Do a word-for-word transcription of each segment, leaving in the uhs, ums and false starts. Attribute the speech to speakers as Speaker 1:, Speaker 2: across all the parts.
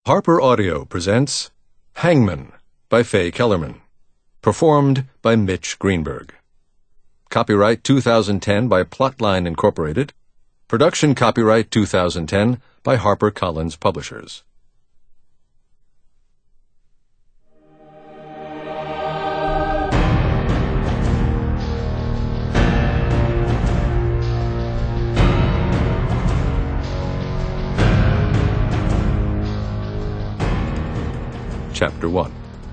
Speaker 1: Harper Audio presents Hangman by Faye Kellerman. Performed by Mitch Greenberg. Copyright two thousand ten by Plotline Incorporated. Production copyright two thousand ten by HarperCollins Publishers. Chapter one.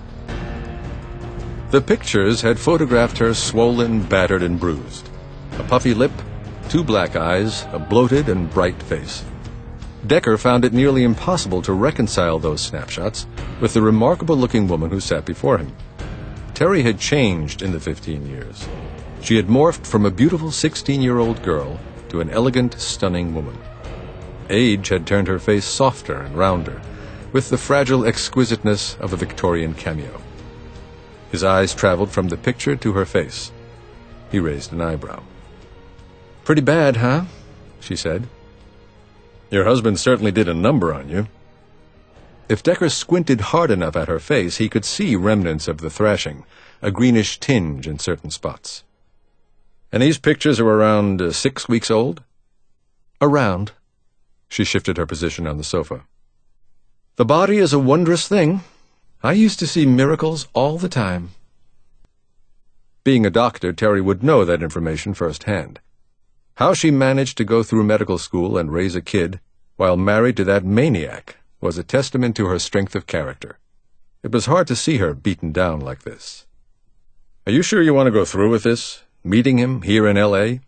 Speaker 1: The pictures had photographed her swollen, battered, and bruised. A puffy lip, two black eyes, a bloated and bright face. Decker found it nearly impossible to reconcile those snapshots with the remarkable-looking woman who sat before him. Terry had changed in the fifteen years. She had morphed from a beautiful sixteen-year-old girl to an elegant, stunning woman. Age had turned her face softer and rounder, with the fragile exquisiteness of a Victorian cameo. His eyes traveled from the picture to her face. He raised an eyebrow. "Pretty bad, huh?" she said. "Your husband certainly did a number on you." If Decker squinted hard enough at her face, he could see remnants of the thrashing, a greenish tinge in certain spots. "And these pictures are around uh, six weeks old?" "Around." She shifted her position on the sofa. "The body is a wondrous thing. I used to see miracles all the time." Being a doctor, Terry would know that information firsthand. How she managed to go through medical school and raise a kid while married to that maniac was a testament to her strength of character. It was hard to see her beaten down like this. "Are you sure you want to go through with this, meeting him here in L A?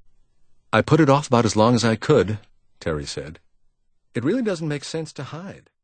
Speaker 1: "I put it off about as long as I could," Terry said. "It really doesn't make sense to hide."